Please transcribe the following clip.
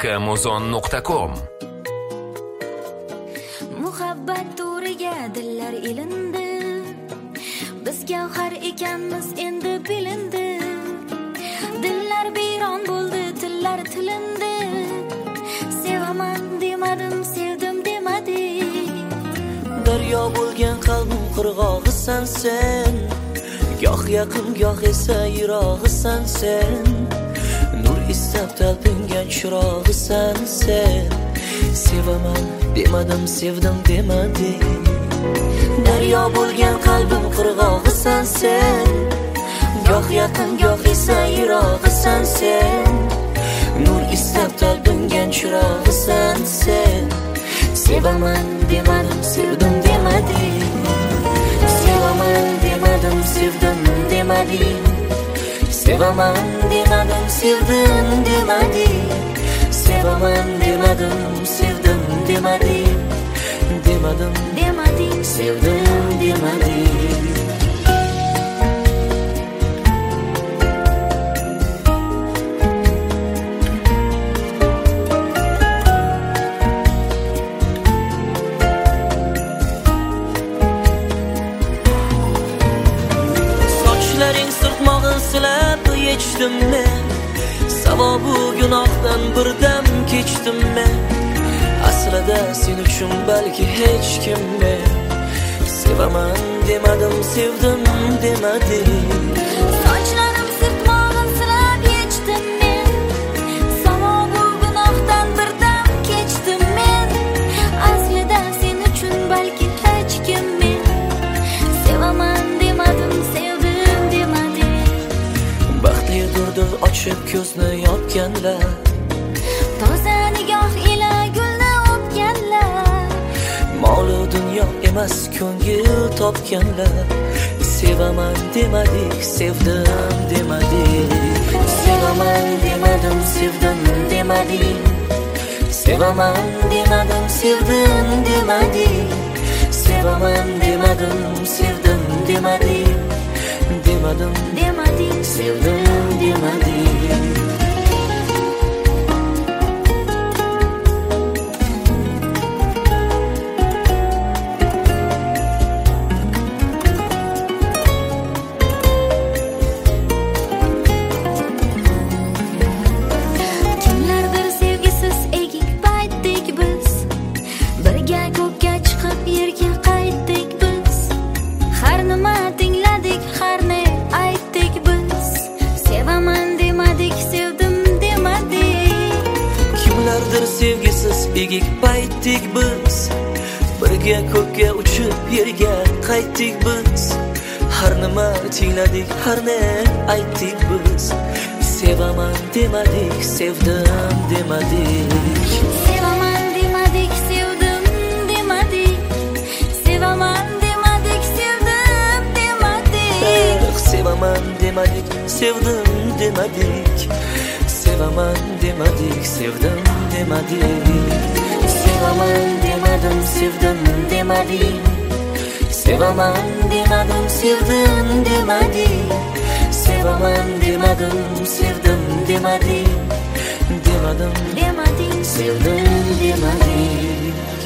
Makkahmuzon.com. Muhabbat to'riga dillar ilindi, biz gavhar ekanmiz endi bilindi. Dillar biyron bo'ldi, tillar tilindi. Sevaman demadim, sevdim demadim. Daryo bo'lgan qalbim qirg'og'isan sen, goh yaqin goh esa yirog'isan sen. Nur istab talpingan chirog'isan sen. Sevaman demadim, sevdim demadim. Daryo bo'lgan qalbim qirg'og'isan sen, goh yaqin goh esa yirog'isan sen. Nur istab talpingan chirog'isan sen. Sevaman demadim, sevdim demadim. Sevaman demadim, sevdim demadim. Sevaman demadim, sevdim demadim. Sevaman demadim, sevdim demadim. Demadim, Demadim, sevdim demadim. Sochlaring sirtmog'in silab yechdim men, savobu gunohdan birdam kechdim men. Aslida sen uchun balki hech kim men. Sevaman demadim, sevdim demadim. sochlarim sirtmog'in silab yechdim men, savobu gunohdan birdam kechdim men. Aslida sen uchun balki hech kim men. Sevaman demadim, sevdim demadim. Baxtlidirdir ochib ko'zni yopganlar, Toza nigoh ila gulni o'pganlar. molu dunyo emas ko'ngil topganlar. Sevaman demadik, sevdim demadik. Sevaman demadim, sevdim demadik. Sevaman demadim, sevdim demadik. Sevaman demadim, sevdim demadik. Demadim, Demadim, sevdim demadik. kimlardir sevgisiz egik paytdik biz. Birga ko'kka chiqib yerga qaytdik biz. Har nima tingladik, har ne aytdik biz. Sevaman demadik, sevdim demadik. Kimlardir sevgisiz egik paytdik biz. Birga ko'kka uchib yerga qaytdik biz. Har nima tingladik, har ne aytdik biz. Sevaman demadik, sevdim demadik. Sevaman demadik, sevdim demadik. Sevaman demadik, sevdim demadik. Sevaman demadik, sevdim demadik. Sevaman demadik, sevdim demadik. Sevaman demadim, sevdim demadik. Sevaman demadim, sevdim demadik. Sevaman demadim, sevdim demadik. Demadim, Demadim, sevdim demadik.